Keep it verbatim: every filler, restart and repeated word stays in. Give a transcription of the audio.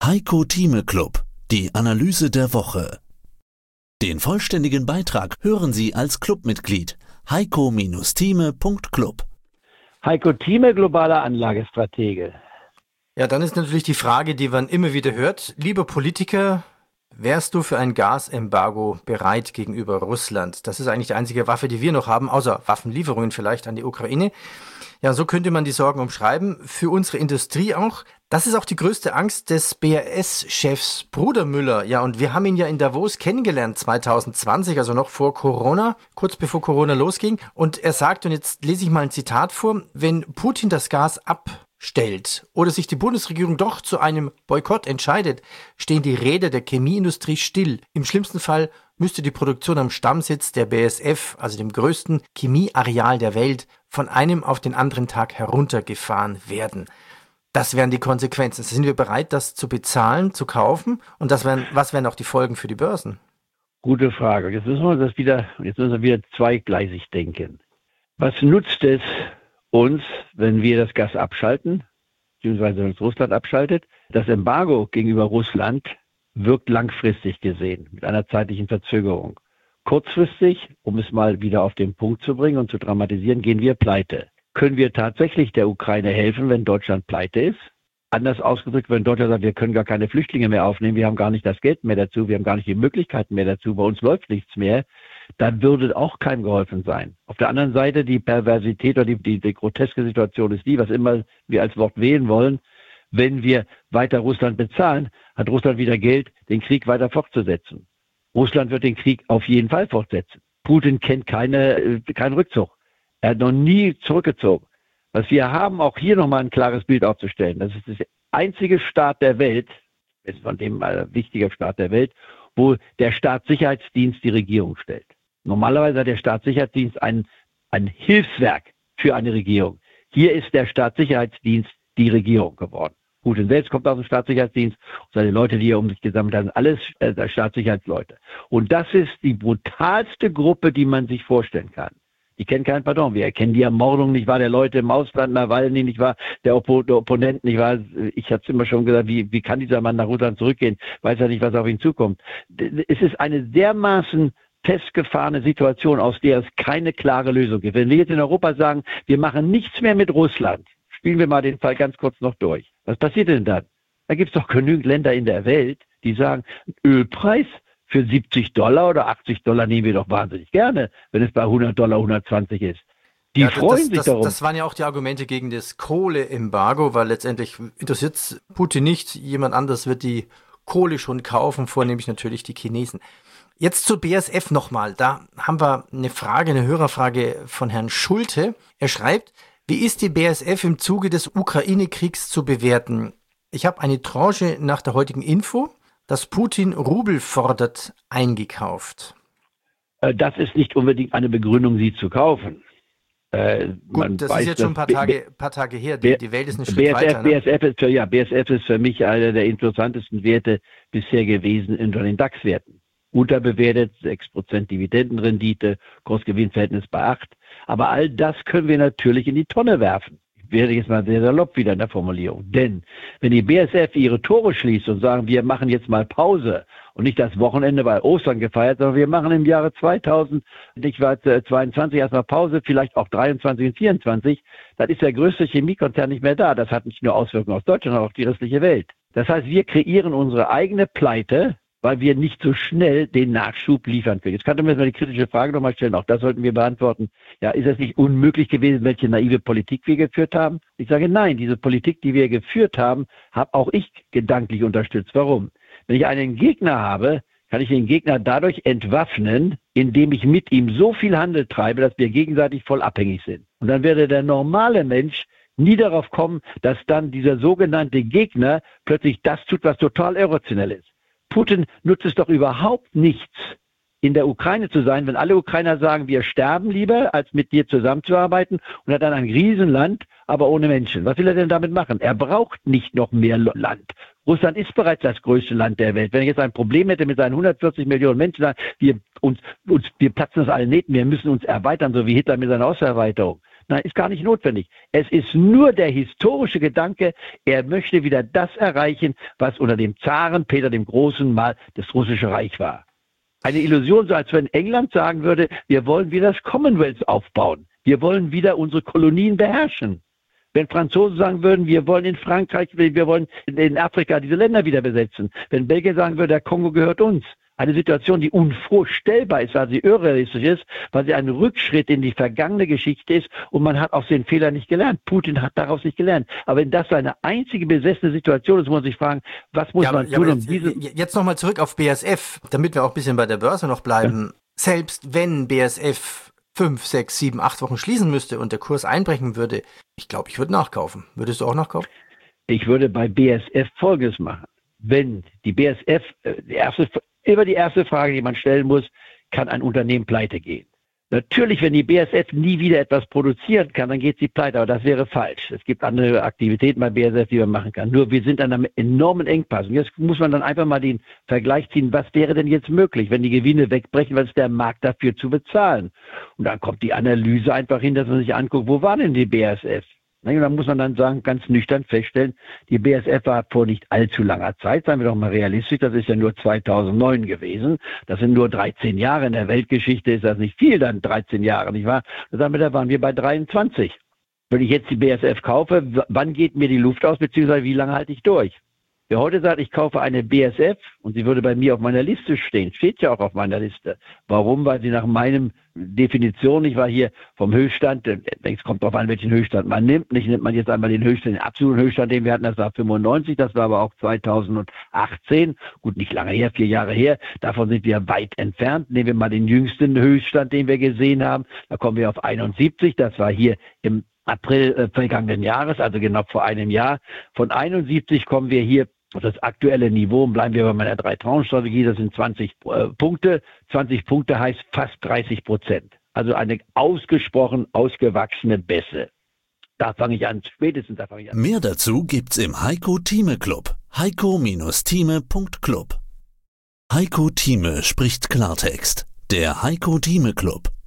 Heiko Thieme Club, die Analyse der Woche. Den vollständigen Beitrag hören Sie als Clubmitglied heiko Thieme Punkt club. Heiko Thieme, globaler Anlagestratege. Ja, dann ist natürlich die Frage, die man immer wieder hört. Lieber Politiker, wärst du für ein Gasembargo bereit gegenüber Russland? Das ist eigentlich die einzige Waffe, die wir noch haben, außer Waffenlieferungen vielleicht an die Ukraine. Ja, so könnte man die Sorgen umschreiben. Für unsere Industrie auch. Das ist auch die größte Angst des B A S-Chefs Bruder Müller. Ja, und wir haben ihn ja in Davos kennengelernt zwanzig zwanzig, also noch vor Corona, kurz bevor Corona losging. Und er sagt, und jetzt lese ich mal ein Zitat vor, wenn Putin das Gas abstellt oder sich die Bundesregierung doch zu einem Boykott entscheidet, stehen die Räder der Chemieindustrie still. Im schlimmsten Fall müsste die Produktion am Stammsitz der B A S F, also dem größten Chemieareal der Welt, von einem auf den anderen Tag heruntergefahren werden. Das wären die Konsequenzen. Sind wir bereit, das zu bezahlen, zu kaufen? Und das wären, was wären auch die Folgen für die Börsen? Gute Frage. Jetzt müssen wir das wieder, jetzt müssen wir wieder zweigleisig denken. Was nutzt es uns, wenn wir das Gas abschalten, beziehungsweise wenn es Russland abschaltet? Das Embargo gegenüber Russland wirkt langfristig gesehen, mit einer zeitlichen Verzögerung. Kurzfristig, um es mal wieder auf den Punkt zu bringen und zu dramatisieren, gehen wir pleite. Können wir tatsächlich der Ukraine helfen, wenn Deutschland pleite ist? Anders ausgedrückt, wenn Deutschland sagt, wir können gar keine Flüchtlinge mehr aufnehmen, wir haben gar nicht das Geld mehr dazu, wir haben gar nicht die Möglichkeiten mehr dazu, bei uns läuft nichts mehr, dann würde auch keinem geholfen sein. Auf der anderen Seite, die Perversität oder die, die, die groteske Situation ist die, was immer wir als Wort wählen wollen, wenn wir weiter Russland bezahlen, hat Russland wieder Geld, den Krieg weiter fortzusetzen. Russland wird den Krieg auf jeden Fall fortsetzen. Putin kennt keine, keinen Rückzug. Er hat noch nie zurückgezogen. Was wir haben, auch hier nochmal ein klares Bild aufzustellen. Das ist der einzige Staat der Welt, ist von dem ein wichtiger Staat der Welt, wo der Staatssicherheitsdienst die Regierung stellt. Normalerweise hat der Staatssicherheitsdienst ein, ein Hilfswerk für eine Regierung. Hier ist der Staatssicherheitsdienst die Regierung geworden. Putin selbst kommt aus dem Staatssicherheitsdienst und seine Leute, die er um sich gesammelt haben, alles äh, Staatssicherheitsleute. Und das ist die brutalste Gruppe, die man sich vorstellen kann. Die kennen keinen Pardon. Wir erkennen die Ermordung, nicht wahr, der Leute im Ausland, Nawalny, nicht wahr, der, Oppo- der Opponent, nicht wahr. Ich hatte es immer schon gesagt, wie, wie kann dieser Mann nach Russland zurückgehen? Weiß ja nicht, was auf ihn zukommt. Es ist eine dermaßen festgefahrene Situation, aus der es keine klare Lösung gibt. Wenn wir jetzt in Europa sagen, wir machen nichts mehr mit Russland, spielen wir mal den Fall ganz kurz noch durch. Was passiert denn dann? Da gibt es doch genügend Länder in der Welt, die sagen, Ölpreis für siebzig Dollar oder achtzig Dollar nehmen wir doch wahnsinnig gerne, wenn es bei hundert Dollar, hundertzwanzig ist. Die ja, freuen das, sich das, darum. Das waren ja auch die Argumente gegen das Kohleembargo, weil letztendlich interessiert Putin nicht, jemand anders wird die Kohle schon kaufen, vornehmlich natürlich die Chinesen. Jetzt zur B A S F nochmal. Da haben wir eine Frage, eine Hörerfrage von Herrn Schulte. Er schreibt, wie ist die B A S F im Zuge des Ukraine-Kriegs zu bewerten? Ich habe eine Tranche nach der heutigen Info, dass Putin Rubel fordert, eingekauft. Das ist nicht unbedingt eine Begründung, sie zu kaufen. Äh, Gut, das weiß, ist jetzt schon ein paar Tage, B- paar Tage her. Die, die Welt ist ein Schritt B S F, weiter. Ne? B S F ist für, ja, B S F ist für mich einer der interessantesten Werte bisher gewesen unter den DAX-Werten. Unterbewertet, sechs Prozent Dividendenrendite, Kursgewinnverhältnis bei acht. Aber all das können wir natürlich in die Tonne werfen. Ich werde jetzt mal sehr salopp wieder in der Formulierung. Denn wenn die B S F ihre Tore schließt und sagen, wir machen jetzt mal Pause und nicht das Wochenende bei Ostern gefeiert, sondern wir machen im Jahre zweitausendzweiundzwanzig erstmal Pause, vielleicht auch dreiundzwanzig und vierundzwanzig, dann ist der größte Chemiekonzern nicht mehr da. Das hat nicht nur Auswirkungen auf Deutschland, sondern auf die restliche Welt. Das heißt, wir kreieren unsere eigene Pleite, weil wir nicht so schnell den Nachschub liefern können. Jetzt könnte man jetzt mal die kritische Frage nochmal stellen, auch das sollten wir beantworten. Ja, ist es nicht unmöglich gewesen, welche naive Politik wir geführt haben? Ich sage nein, diese Politik, die wir geführt haben, habe auch ich gedanklich unterstützt. Warum? Wenn ich einen Gegner habe, kann ich den Gegner dadurch entwaffnen, indem ich mit ihm so viel Handel treibe, dass wir gegenseitig voll abhängig sind. Und dann werde der normale Mensch nie darauf kommen, dass dann dieser sogenannte Gegner plötzlich das tut, was total irrationell ist. Putin nutzt es doch überhaupt nichts, in der Ukraine zu sein, wenn alle Ukrainer sagen, wir sterben lieber, als mit dir zusammenzuarbeiten, und hat dann ein Riesenland, aber ohne Menschen. Was will er denn damit machen? Er braucht nicht noch mehr Land. Russland ist bereits das größte Land der Welt. Wenn er jetzt ein Problem hätte mit seinen hundertvierzig Millionen Menschen, sagen, wir, uns, uns, wir platzen aus allen Nähten, wir müssen uns erweitern, so wie Hitler mit seiner Osterweiterung. Nein, ist gar nicht notwendig. Es ist nur der historische Gedanke, er möchte wieder das erreichen, was unter dem Zaren Peter dem Großen mal das russische Reich war. Eine Illusion, so als wenn England sagen würde, wir wollen wieder das Commonwealth aufbauen. Wir wollen wieder unsere Kolonien beherrschen. Wenn Franzosen sagen würden, wir wollen in Frankreich, wir wollen in Afrika diese Länder wieder besetzen. Wenn Belgien sagen würde, der Kongo gehört uns. Eine Situation, die unvorstellbar ist, weil sie irrealistisch ist, weil sie ein Rückschritt in die vergangene Geschichte ist und man hat aus den Fehlern nicht gelernt. Putin hat daraus nicht gelernt. Aber wenn das seine einzige besessene Situation ist, muss man sich fragen, was muss ja, man aber, tun, ja, um jetzt, diese... Jetzt nochmal zurück auf B A S F, damit wir auch ein bisschen bei der Börse noch bleiben. Ja. Selbst wenn B A S F fünf, sechs, sieben, acht Wochen schließen müsste und der Kurs einbrechen würde, ich glaube, ich würde nachkaufen. Würdest du auch nachkaufen? Ich würde bei B A S F Folgendes machen. Wenn die B A S F, die erste, immer die erste Frage, die man stellen muss, kann ein Unternehmen pleite gehen? Natürlich, wenn die B A S F nie wieder etwas produzieren kann, dann geht sie pleite, aber das wäre falsch. Es gibt andere Aktivitäten bei B A S F, die man machen kann. Nur wir sind an einem enormen Engpass. Und jetzt muss man dann einfach mal den Vergleich ziehen, was wäre denn jetzt möglich, wenn die Gewinne wegbrechen, was ist der Markt dafür zu bezahlen? Und dann kommt die Analyse einfach hin, dass man sich anguckt, wo waren denn die B A S F? Und dann muss man dann sagen, ganz nüchtern feststellen, die B A S F war vor nicht allzu langer Zeit, seien wir doch mal realistisch, das ist ja nur zweitausendneun gewesen. Das sind nur dreizehn Jahre. In der Weltgeschichte ist das nicht viel, dann dreizehn Jahre, nicht wahr? Damit da waren wir bei dreiundzwanzig. Wenn ich jetzt die B A S F kaufe, wann geht mir die Luft aus, beziehungsweise wie lange halte ich durch? Wer heute sagt, ich kaufe eine B A S F und sie würde bei mir auf meiner Liste stehen, steht ja auch auf meiner Liste. Warum? Weil sie nach meinem Definition, ich war hier vom Höchststand, es kommt darauf an, welchen Höchststand man nimmt. Nicht nimmt man jetzt einmal den Höchststand, den absoluten Höchststand, den wir hatten, das war fünfundneunzig, das war aber auch zweitausendachtzehn. Gut, nicht lange her, vier Jahre her. Davon sind wir weit entfernt. Nehmen wir mal den jüngsten Höchststand, den wir gesehen haben. Da kommen wir auf einundsiebzig. Das war hier im April äh, vergangenen Jahres, also genau vor einem Jahr. Von einundsiebzig kommen wir hier auf das aktuelle Niveau und bleiben wir bei meiner Drei-Tranchen-Strategie, das sind zwanzig äh, Punkte. zwanzig Punkte heißt fast dreißig Prozent. Also eine ausgesprochen ausgewachsene Bässe. Da fange ich an, spätestens da fange ich an. Mehr dazu gibt's im Heiko Thieme Club. heiko Thieme Punkt club. Heiko Thieme spricht Klartext. Der Heiko Thieme Club.